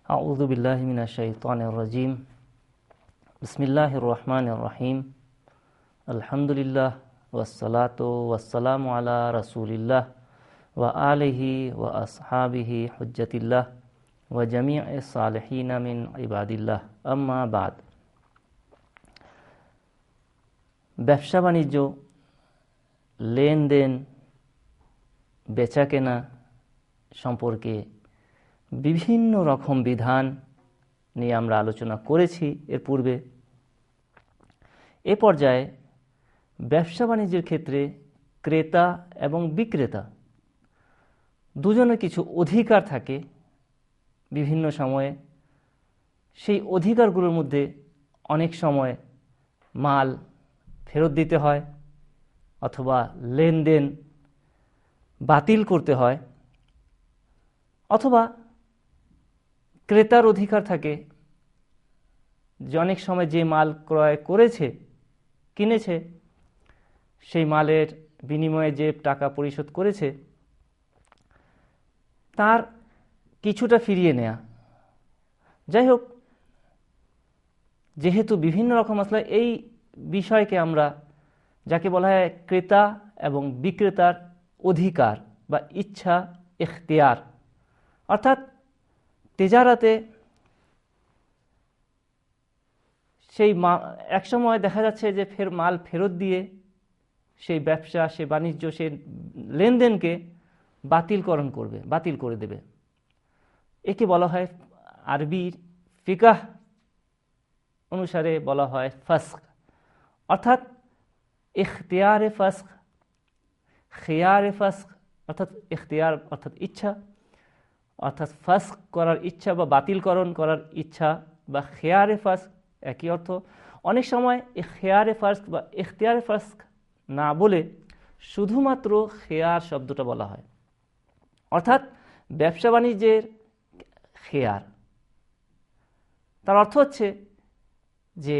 আউযু বিল্লাহি মিনাশ শাইতানির রাজিম। বিসমিল্লাহির রহমানির রহিম। আলহামদুলিল্লাহ ওয়াসসালাতু ওয়াসসালামু আলা রাসূলিল্লাহ ওয়া আলিহি ওয়া আসহাবিহি হুজ্জাতিল্লাহ ওয়া জামিইস সালিহিন মিন ইবাদিল্লাহ, আম্মা বাদ। ব্যবসা বাণিজ্য, লেনদেন, বেচাকেনা সম্পর্কে বিভিন্ন রকম বিধান নিয়ে আমরা আলোচনা করেছি এর পূর্বে। এ পর্যায়ে ব্যবসা বাণিজ্যের ক্ষেত্রে ক্রেতা এবং বিক্রেতা দুজনের কিছু অধিকার থাকে বিভিন্ন সময়ে। সেই অধিকারগুলোর মধ্যে অনেক সময় মাল ফেরত দিতে হয় অথবা লেনদেন বাতিল করতে হয়, অথবা ক্রেতার অধিকার থাকে যে অনেক সময় যে মাল ক্রয় করেছে, কিনেছে, সেই মালের বিনিময়ে যে টাকা পরিশোধ করেছে তার কিছুটা ফিরিয়ে নেয়া। যাই হোক, যেহেতু বিভিন্ন রকম মাসলা, এই বিষয়কে আমরা যাকে বলা হয় ক্রেতা এবং বিক্রেতার অধিকার বা ইচ্ছা, ইখতিয়ার, অর্থাৎ তেজারাতে সেই এক সময় দেখা যাচ্ছে যে মাল ফেরত দিয়ে সেই ব্যবসা, সেই বাণিজ্য, সেই লেনদেনকে বাতিল করে দেবে। একে বলা হয় আরবির ফিকাহ অনুসারে বলা হয় ফাসখ, অর্থাৎ ইখতিয়ারে ফাসখ, খিয়ারে ফাসখ, অর্থাৎ ইখতিয়ার অর্থাৎ ইচ্ছা, অর্থাৎ ফাসখ করার ইচ্ছা বা বাতিলকরণ করার ইচ্ছা, বা খিয়ারে ফাসখ একই অর্থ। অনেক সময় খিয়ারে ফাসখ বা ইখতিয়ারে ফাসখ না বলে শুধুমাত্র খিয়ার শব্দটা বলা হয়, অর্থাৎ ব্যবসা বাণিজ্যের খিয়ার। তার অর্থ হচ্ছে যে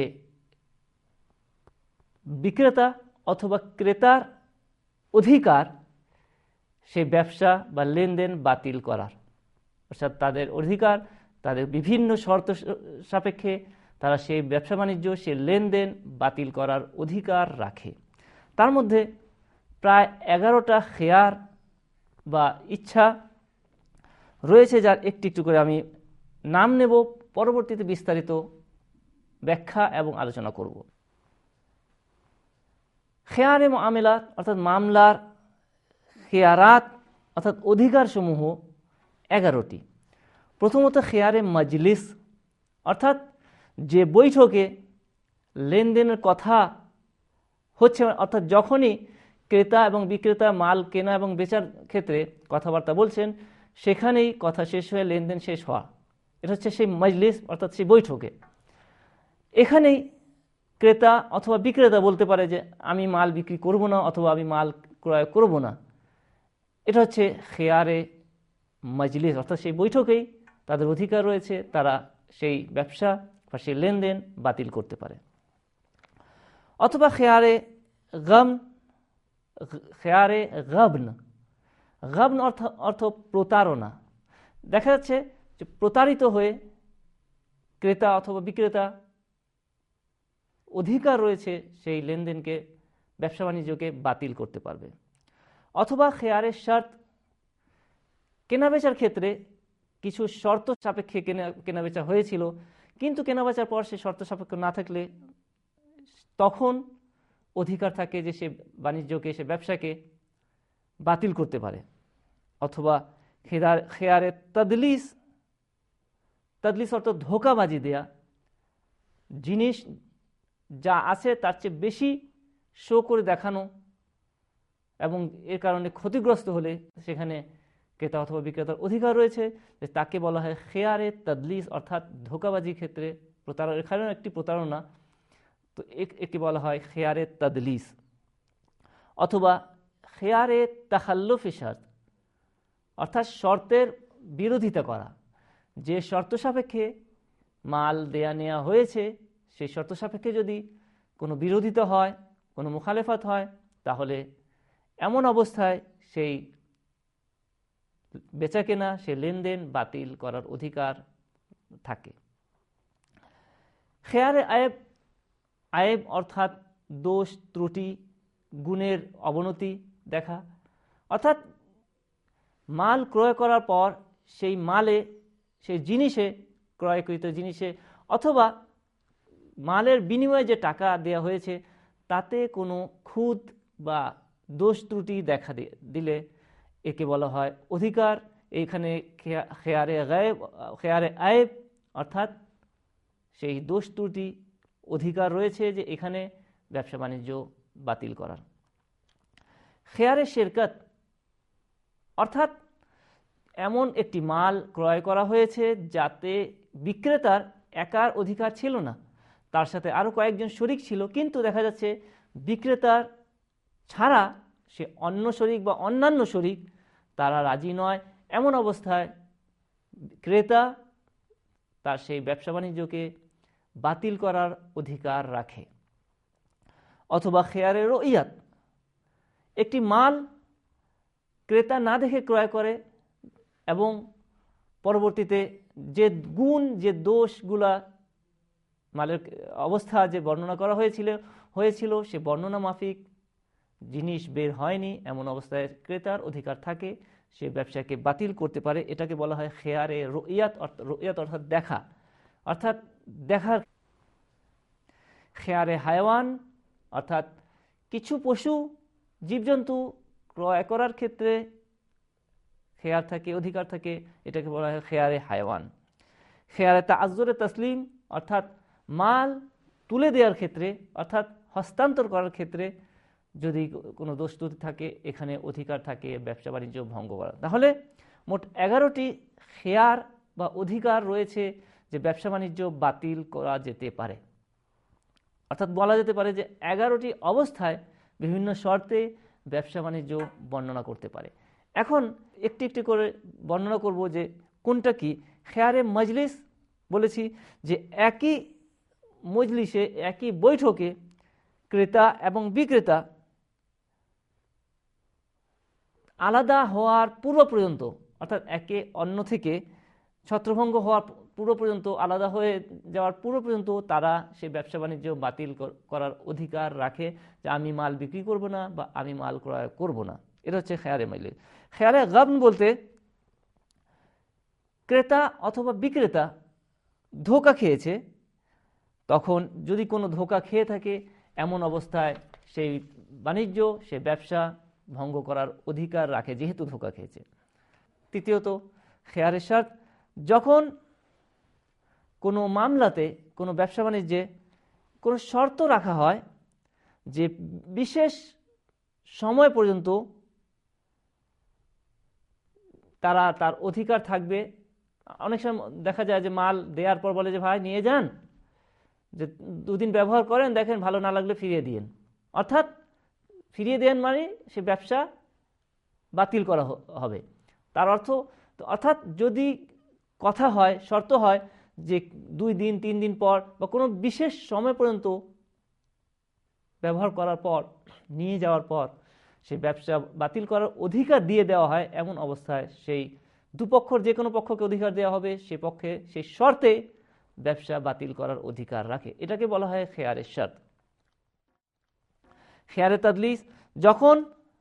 বিক্রেতা অথবা ক্রেতার অধিকার সেই ব্যবসা বা লেনদেন বাতিল করার, অর্থাৎ তাদের অধিকার, তাদের বিভিন্ন শর্ত সাপেক্ষে তারা সেই ব্যবসা বাণিজ্য, সেই লেনদেন বাতিল করার অধিকার রাখে। তার মধ্যে প্রায় 11টা খেয়ার বা ইচ্ছা রয়েছে, যার একটু একটু করে আমি নাম নেব, পরবর্তীতে বিস্তারিত ব্যাখ্যা এবং আলোচনা করব। খেয়ারে মুআমেলাত অর্থাৎ মামলার খেয়ারাত অর্থাৎ অধিকারসমূহ 11টি। প্রথমত খেয়ারে মজলিস, অর্থাৎ যে বৈঠকে লেনদেনের কথা হচ্ছে, অর্থাৎ যখনই ক্রেতা এবং বিক্রেতা মাল কেনা এবং বেচার ক্ষেত্রে কথাবার্তা বলছেন, সেখানেই কথা শেষ হয়ে লেনদেন শেষ হওয়া, এটা হচ্ছে সেই মজলিস অর্থাৎ সেই বৈঠকে। এখানেই ক্রেতা অথবা বিক্রেতা বলতে পারে যে আমি মাল বিক্রি করব না অথবা আমি মাল ক্রয় করব না। এটা হচ্ছে খেয়ারে মজলিস, অর্থাৎ সেই বৈঠকেই তাদের অধিকার রয়েছে, তারা সেই ব্যবসা বা সেই লেনদেন বাতিল করতে পারে। অথবা খেয়ারে গাবন, গাবন অর্থ প্রতারণা। দেখা যাচ্ছে যে প্রতারিত হয়ে ক্রেতা অথবা বিক্রেতা অধিকার রয়েছে সেই লেনদেনকে, ব্যবসা বাণিজ্যকে বাতিল করতে পারবে। অথবা খেয়ারে শর্ত, কেনাবেচার ক্ষেত্রে কিছু শর্ত সাপেক্ষে কেনাবেচা হয়েছিল, কিন্তু কেনাবেচার পর সে শর্ত সাপেক্ষ না থাকলে তখন অধিকার থাকে যে সে বাণিজ্যকে, সে ব্যবসাকে বাতিল করতে পারে। অথবা খেয়ারে তাদলিস, তাদলিস অর্থ ধোঁকাবাজি দেয়া, জিনিস যা আছে তার চেয়ে বেশি শো করে দেখানো এবং এর কারণে ক্ষতিগ্রস্ত হলে সেখানে ক্রেতা অথবা বিক্রেতার অধিকার রয়েছে, যে তাকে বলা হয় খেয়ারে তাদলিস, অর্থাৎ ধোঁকাবাজির ক্ষেত্রে প্রতারণা, এখানেও একটি প্রতারণা, তো একে বলা হয় খেয়ারে তাদলিস। অথবা খেয়ারে তাখাল্লুফি শর্ত, অর্থাৎ শর্তের বিরোধিতা করা, যে শর্ত সাপেক্ষে মাল দেয়া নেওয়া হয়েছে সেই শর্ত সাপেক্ষে যদি কোনো বিরোধিতা হয়, কোনো মুখালেফাত হয়, তাহলে এমন অবস্থায় সেই বেচাকেনা, সেই লেনদেন বাতিল করার অধিকার থাকে। খেয়ারে আয়েব, আয়েব অর্থাৎ দোষ ত্রুটি গুণের অবনতি দেখা, অর্থাৎ মাল ক্রয় করার পর সেই মালে, সেই জিনিসে, ক্রয়কৃত জিনিসে অথবা মালের বিনিময়ে যে টাকা দেওয়া হয়েছে তাতে কোনো খুঁত বা দোষ ত্রুটি দেখা দিলে একে বলা হয় অধিকার। এইখানে খেয়ারে গায়েব, খেয়ারে আয়েব অর্থাৎ সেই দোষ ত্রুটি অধিকার রয়েছে যে এখানে ব্যবসা বাণিজ্য বাতিল করার। খেয়ারে শেরকত অর্থাৎ এমন একটি মাল ক্রয় করা হয়েছে যাতে বিক্রেতার একার অধিকার ছিল না, তার সাথে আরও কয়েকজন শরিক ছিল, কিন্তু দেখা যাচ্ছে বিক্রেতার ছাড়া সে অন্য শরিক বা অন্যান্য শরিক তারা রাজি নয়। এমন অবস্থায় ক্রেতা তার সেই ব্যবসা বাণিজ্যকে বাতিল করার অধিকার রাখে। অথবা খেয়ারে রুইয়াত, একটি মাল ক্রেতা না দেখে ক্রয় করে এবং পরবর্তীতে যে গুণ, যে দোষগুলা মালের অবস্থা যে বর্ণনা করা হয়েছিল সে বর্ণনা মাফিক জিনিস বের হয়নি, এমন অবস্থায় ক্রেতার অধিকার থাকে, সে ব্যবসাকে বাতিল করতে পারে। এটাকে বলা হয় খেয়ারে রুইয়াত। রুইয়াত অর্থাৎ দেখা, অর্থাৎ দেখার। খেয়ারে হায়াওয়ান অর্থাৎ কিছু পশু জীবজন্তু ক্রয় করার ক্ষেত্রে খেয়ার থাকে, অধিকার থাকে, এটাকে বলা হয় খেয়ারে হায়াওয়ান। খেয়ারে তাআজ্জুরে তাসলিম অর্থাৎ মাল তুলে দেওয়ার ক্ষেত্রে অর্থাৎ হস্তান্তর করার ক্ষেত্রে যদি কোনো দোষ ত্রুটি থাকে এখানে অধিকার থাকে ব্যবসা বাণিজ্য ভঙ্গ করা। তাহলে মোট 11টি খেয়ার বা অধিকার রয়েছে যে ব্যবসা বাণিজ্য বাতিল করা যেতে পারে। অর্থাৎ বলা যেতে পারে যে 11টি অবস্থায় বিভিন্ন শর্তে ব্যবসা বাণিজ্য বর্ণনা করতে পারে। এখন একটি একটি করে বর্ণনা করব যে কোনটা কি। খেয়ারে মজলিস বলেছি যে একই মজলিসে, একই বৈঠকে ক্রেতা এবং বিক্রেতা আলাদা হওয়ার পূর্ব পর্যন্ত, অর্থাৎ একে অন্য থেকে ছত্রভঙ্গ হওয়ার পূর্ব পর্যন্ত, আলাদা হয়ে যাওয়ার পূর্ব পর্যন্ত তারা সে ব্যবসা বাণিজ্য বাতিল করার অধিকার রাখে যে আমি মাল বিক্রি করব না বা আমি মাল ক্রয় করব না। এটা হচ্ছে খেয়ারে মজলিস। খেয়ারে গাবন বলতে ক্রেতা অথবা বিক্রেতা ধোঁকা খেয়েছে, তখন যদি কোনো ধোঁকা খেয়ে থাকে এমন অবস্থায় সেই বাণিজ্য, সে ব্যবসা ভঙ্গ করার অধিকার রাখে যেহেতু ধোঁকা খেয়েছে। তৃতীয়ত খেয়ারে শর্ত, যখন কোনো মামলাতে, কোনো ব্যবসা বাণিজ্যে কোনো শর্ত রাখা হয় যে বিশেষ সময় পর্যন্ত তার অধিকার থাকবে। অনেক সময় দেখা যায় যে মাল দেওয়ার পর বলে যে ভাই নিয়ে যান, যে 2 দিন ব্যবহার করেন, দেখেন ভালো না লাগলে ফিরিয়ে দিন। অর্থাৎ ফিরিয়ে দেন মানে সে ব্যবসা বাতিল করা হবে, তার অর্থ। অর্থাৎ যদি কথা হয়, শর্ত হয় যে 2 দিন 3 দিন পর বা কোনো বিশেষ সময় পর্যন্ত ব্যবহার করার পর, নিয়ে যাওয়ার পর সেই ব্যবসা বাতিল করার অধিকার দিয়ে দেওয়া হয়, এমন অবস্থায় সেই দুপক্ষর যে কোনো পক্ষকে অধিকার দেওয়া হবে, সে পক্ষে সেই শর্তে ব্যবসা বাতিল করার অধিকার রাখে। এটাকে বলা হয় খেয়ারে শর্ত। খেয়ারে তাদলিস, যখন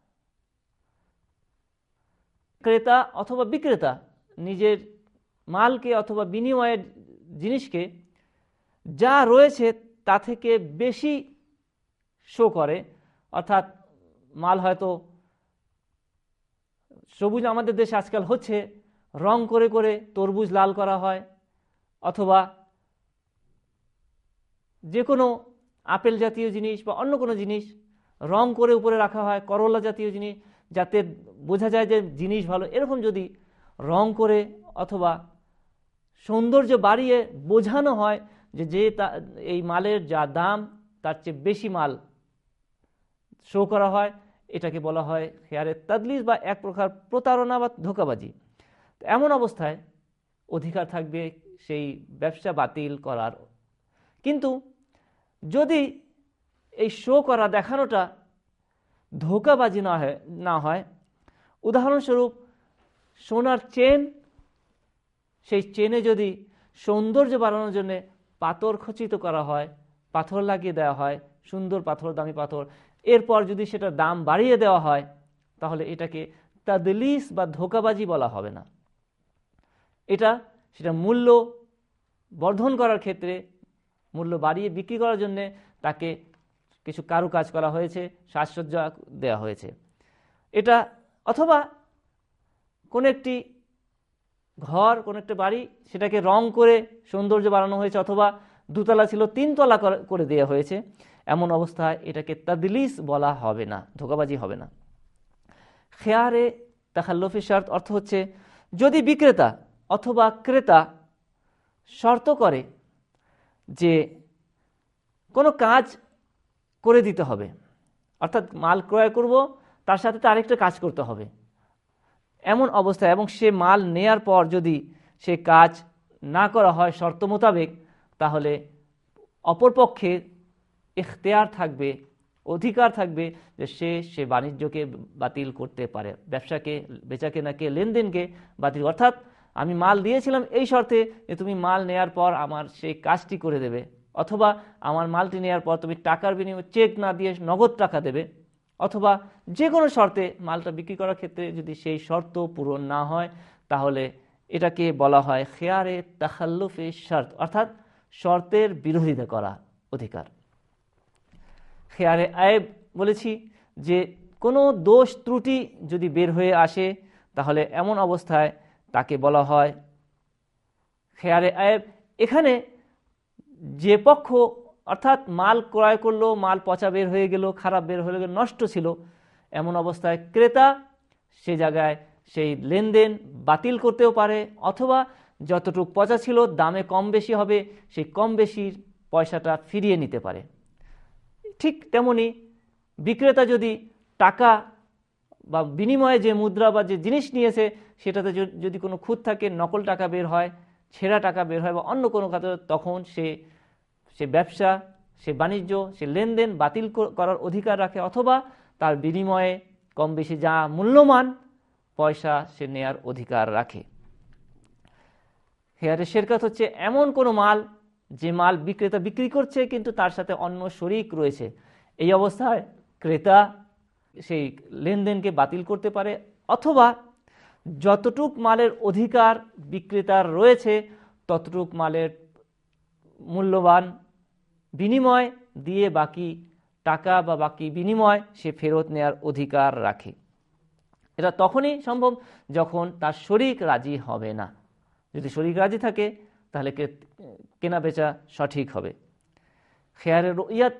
ক্রেতা অথবা বিক্রেতা নিজের মালকে অথবা বিনিময়ের জিনিসকে যা রয়েছে তা থেকে বেশি শো করে। অর্থাৎ মাল হয়তো সবুজ, আমাদের দেশে আজকাল হচ্ছে রং করে করে তরমুজ লাল করা হয়, অথবা যে কোনো আপেল জাতীয় জিনিস বা অন্য কোনো জিনিস রং করে উপরে রাখা হয়, করলা জাতীয় জিনিস, যাতে বোঝা যায় যে জিনিস ভালো। এরকম যদি রং করে অথবা সৌন্দর্য বাড়িয়ে বোঝানো হয় যে এই মালের যা দাম তার চেয়ে বেশি মাল শো করা হয়, এটাকে বলা হয় খেয়ারে তাদলিস বা এক প্রকার প্রতারণা বা ধোঁকাবাজি। এমন অবস্থায় অধিকার থাকবে সেই ব্যবসা বাতিল করার। কিন্তু যদি এই শো করা, দেখানোটা ধোঁকাবাজি না হয়, উদাহরণস্বরূপ সোনার চেন, সেই চেনে যদি সৌন্দর্য বাড়ানোর জন্য পাথর খচিত করা হয়, পাথর লাগিয়ে দেওয়া হয়, সুন্দর পাথর, দামি পাথর। এরপর যদি সেটার দাম বাড়িয়ে দেওয়া হয় তাহলে এটাকে তাদলিস বা ধোঁকাবাজি বলা হবে না। সেটা মূল্য বর্ধন করার ক্ষেত্রে, মূল্য বাড়িয়ে বিক্রি করার জন্য তাকে কিছু কারুকাজ করা হয়েছে, সাজসজ্জা দেওয়া হয়েছে। এটা অথবা কোন একটি ঘর, কোন একটা বাড়ি, সেটাকে রং করে সৌন্দর্য বাড়ানো হয়েছে, অথবা দুতলা ছিল 3 তলা করে দেওয়া হয়েছে। এমন অবস্থায় এটাকে তাদলিস বলা হবে না, ধোঁকাবাজি হবে না। খেয়ারে তাখাল্লুফি শর্ত অর্থ হচ্ছে যদি বিক্রেতা অথবা ক্রেতা শর্ত করে যে কোনো কাজ করে দিতে হবে, অর্থাৎ মাল ক্রয় করব, তার সাথে তো আরেকটা কাজ করতে হবে, এমন অবস্থায়, এবং সে মাল নেয়ার পর যদি সে কাজ না করা হয় শর্ত মোতাবেক, তাহলে অপরপক্ষের ইখতিয়ার থাকবে, অধিকার থাকবে যে সে বাণিজ্যকে বাতিল করতে পারে, ব্যবসাকে, বেচাকেনাকে, লেনদেনকে বাতিল। অর্থাৎ আমি মাল দিয়েছিলাম এই শর্তে যে তুমি মাল নেয়ার পর আমার সেই কাজটি করে দেবে, অথবা আমার মালটি নেয়ার পর তুমি টাকার বিনিময়ে চেক না দিয়ে নগদ টাকা দেবে, অথবা যে কোনো শর্তে মালটা বিক্রি করার ক্ষেত্রে যদি সেই শর্ত পূরণ না হয় তাহলে এটাকে বলা হয় খেয়ারে তাখাল্লুফে শর্ত, অর্থাৎ শর্তের বিরোধিতা করা অধিকার। খেয়ারে আয়েব বলেছি যে কোনো দোষ ত্রুটি যদি বের হয়ে আসে তাহলে এমন অবস্থায় তাকে বলা হয় খেয়ারে আয়েব। এখানে যে পক্ষ অর্থাৎ মাল ক্রয় করলো, মাল পচা বের হয়ে গেল, খারাপ বের হয়ে গেল, নষ্ট ছিল, এমন অবস্থায় ক্রেতা সে জায়গায় সেই লেনদেন বাতিল করতেও পারে, অথবা যতটুকু পচা ছিল দামে কম বেশি হবে, সেই কম বেশির পয়সাটা ফিরিয়ে নিতে পারে। ঠিক তেমনি বিক্রেতা যদি টাকা বা বিনিময়ে যে মুদ্রা বা যে জিনিস নিয়েছে সেটাতে যদি কোনো খুঁত থাকে, নকল টাকা বের হয়, ছেঁড়া টাকা বের হয় বা অন্য কোনো কাজ, তখন সে ব্যবসা, সে বাণিজ্য, সে লেনদেন বাতিল করার অধিকার রাখে, অথবা তার বিনিময়ে কম বেশি যা মূল্যমান পয়সা সে নেয়ার অধিকার রাখে। হেয়ারে শেরকাত হচ্ছে এমন কোনো মাল যে মাল বিক্রেতা বিক্রি করছে কিন্তু তার সাথে অন্য শরিক রয়েছে, এই অবস্থায় ক্রেতা সেই লেনদেনকে বাতিল করতে পারে, অথবা যতটুক মালের অধিকার বিক্রেতার রয়েছে ততটুক মালের মূল্যবান বিনিময় দিয়ে বাকি টাকা বা বাকি বিনিময় সে ফেরত নেয়ার অধিকার রাখে। এটা তখনই সম্ভব যখন তার শরিক রাজি হবে না। যদি শরিক রাজি থাকে তাহলে কেনা বেচা সঠিক হবে। খেয়ারে রুইয়াত,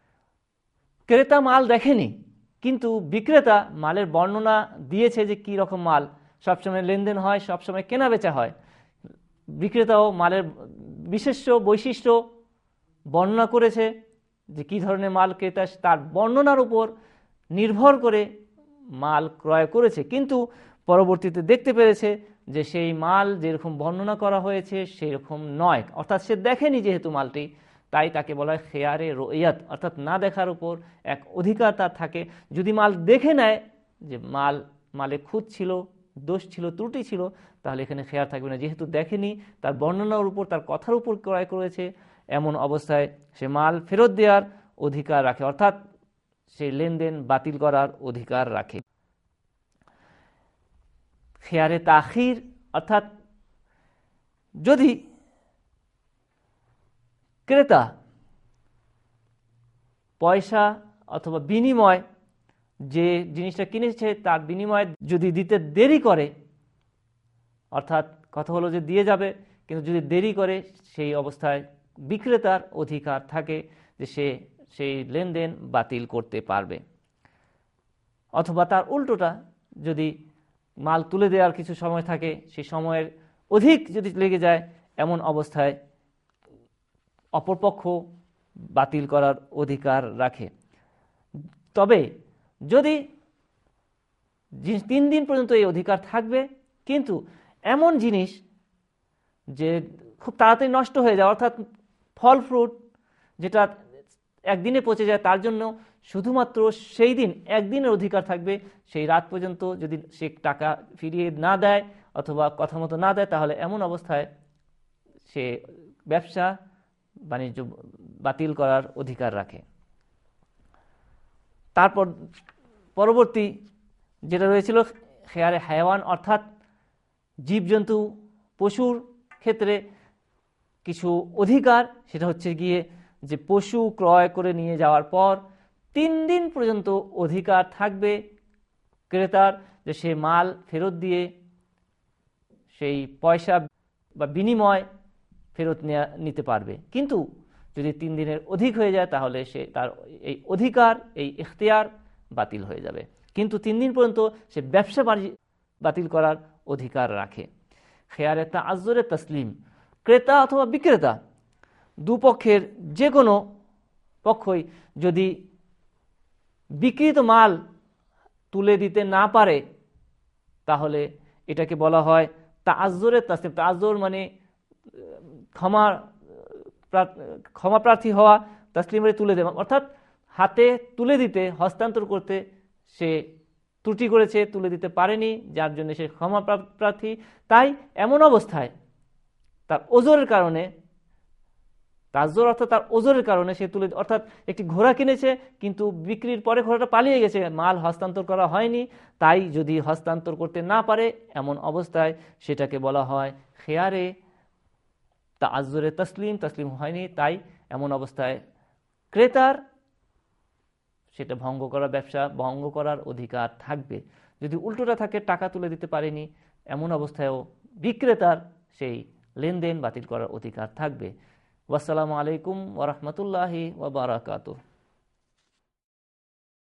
ক্রেতা মাল দেখেনি কিন্তু বিক্রেতা মালের বর্ণনা দিয়েছে যে কি রকম মাল, সবসময় লেনদেন হয়, সবসময় কেনা বেচা হয়, বিক্রেতাও মালের বিশেষ বৈশিষ্ট্য বর্ণনা করেছে যে কি ধরনের মাল ক্রেতা তার বর্ণনার উপর নির্ভর করে মাল ক্রয় করেছে, কিন্তু পরবর্তীতে দেখতে পেরেছে যে সেই মাল যেরকম বর্ণনা করা হয়েছে সেই রকম নয়, অর্থাৎ সে দেখেনি যেহেতু মালটি, তাই তাকে বলা হয় খেয়ারে রুইয়াত, অর্থাৎ না দেখার উপর এক অধিকার তার থাকে। যদি মাল দেখে নেয় যে মালে খুঁত ছিল, দোষ ছিল, ত্রুটি ছিল, তাহলে এখানে খেয়ার থাকবে না, যেহেতু দেখেনি, তার বর্ণনার উপর, তার কথার উপর ক্রয় করেছে, এমন অবস্থায় সে মাল ফেরত দেওয়ার অধিকার রাখে, অর্থাৎ সেই লেনদেন বাতিল করার অধিকার রাখে। খেয়ারে তাখির, অর্থাৎ যদি ক্রেতা পয়সা অথবা বিনিময় যে জিনিসটা কিনেছে তার বিনিময় যদি দিতে দেরি করে, অর্থাৎ কথা হলো যে দিয়ে যাবে কিন্তু যদি দেরি করে, সেই অবস্থায় বিক্রেতার অধিকার থাকে যে সে সেই লেনদেন বাতিল করতে পারবে। অথবা তার উল্টোটা, যদি মাল তুলে দেওয়ার কিছু সময় থাকে, সেই সময়ের অধিক যদি লেগে যায়, এমন অবস্থায় অপরপক্ষ বাতিল করার অধিকার রাখে। তবে যদি 3 দিন পর্যন্ত এই অধিকার থাকবে, কিন্তু এমন জিনিস যে খুব তাড়াতাড়ি নষ্ট হয়ে যায়, অর্থাৎ ফল ফ্রুট যেটা একদিনে পচে যায়, তার জন্য শুধুমাত্র সেই দিন একদিনের অধিকার থাকবে। সেই রাত পর্যন্ত যদি সে টাকা ফিরিয়ে না দেয় অথবা কথা মতো না দেয়, তাহলে এমন অবস্থায় সে ব্যবসা বাণিজ্য বাতিল করার অধিকার রাখে। তারপর পরবর্তী যেটা রয়েছিল খেয়ারে হায়াওয়ান, অর্থাৎ জীবজন্তু পশুর ক্ষেত্রে কিছু অধিকার, সেটা হচ্ছে গিয়ে যে পশু ক্রয় করে নিয়ে যাওয়ার পর 3 দিন পর্যন্ত অধিকার থাকবে ক্রেতার যে সে মাল ফেরত দিয়ে সেই পয়সা বা বিনিময় ফেরত নিতে পারবে। কিন্তু যদি 3 দিনের অধিক হয়ে যায় তাহলে সে তার এই অধিকার, এই ইখতিয়ার বাতিল হয়ে যাবে। কিন্তু 3 দিন পর্যন্ত সে ব্যবসা বাণিজ্য বাতিল করার অধিকার রাখে। খেয়ারে তাআজ্জুরে তাসলিম, ক্রেতা অথবা বিক্রেতা দুপক্ষের যে কোনো পক্ষই যদি বিক্রিত মাল তুলে দিতে না পারে তাহলে এটাকে বলা হয় তাআজ্জুরে তাসলিম। তাআজ্জুর মানে ক্ষমা প্রার্থী হওয়া, তাসলিমের তুলে দেওয়া, অর্থাৎ হাতে তুলে দিতে, হস্তান্তর করতে সে ত্রুটি করেছে, তুলে দিতে পারেনি, যার জন্য সে ক্ষমা প্রার্থী। তাই এমন অবস্থায় তার ওজরের কারণে, তাজ্জুর অর্থাৎ তার ওজরের কারণে সে তুলে, অর্থাৎ একটি ঘোড়া কিনেছে কিন্তু বিক্রির পরে ঘোড়াটা পালিয়ে গেছে, মাল হস্তান্তর করা হয়নি, তাই যদি হস্তান্তর করতে না পারে এমন অবস্থায় সেটাকে বলা হয় খেয়ারে তাআজ্জুরে তাসলিম, তাসলিম হয়নি, তাই এমন অবস্থায় ক্রেতার সেটা ভঙ্গ করা, ব্যবসা ভঙ্গ করার অধিকার থাকবে। যদি উল্টোটা থাকে, টাকা তুলে দিতে পারেনি, এমন অবস্থায়ও বিক্রেতার সেই লেনদেন বাতিল করার অধিকার থাকবে। ওয়াসসালামু আলাইকুম ওয়া রাহমাতুল্লাহি ওয়া বারাকাতুহু।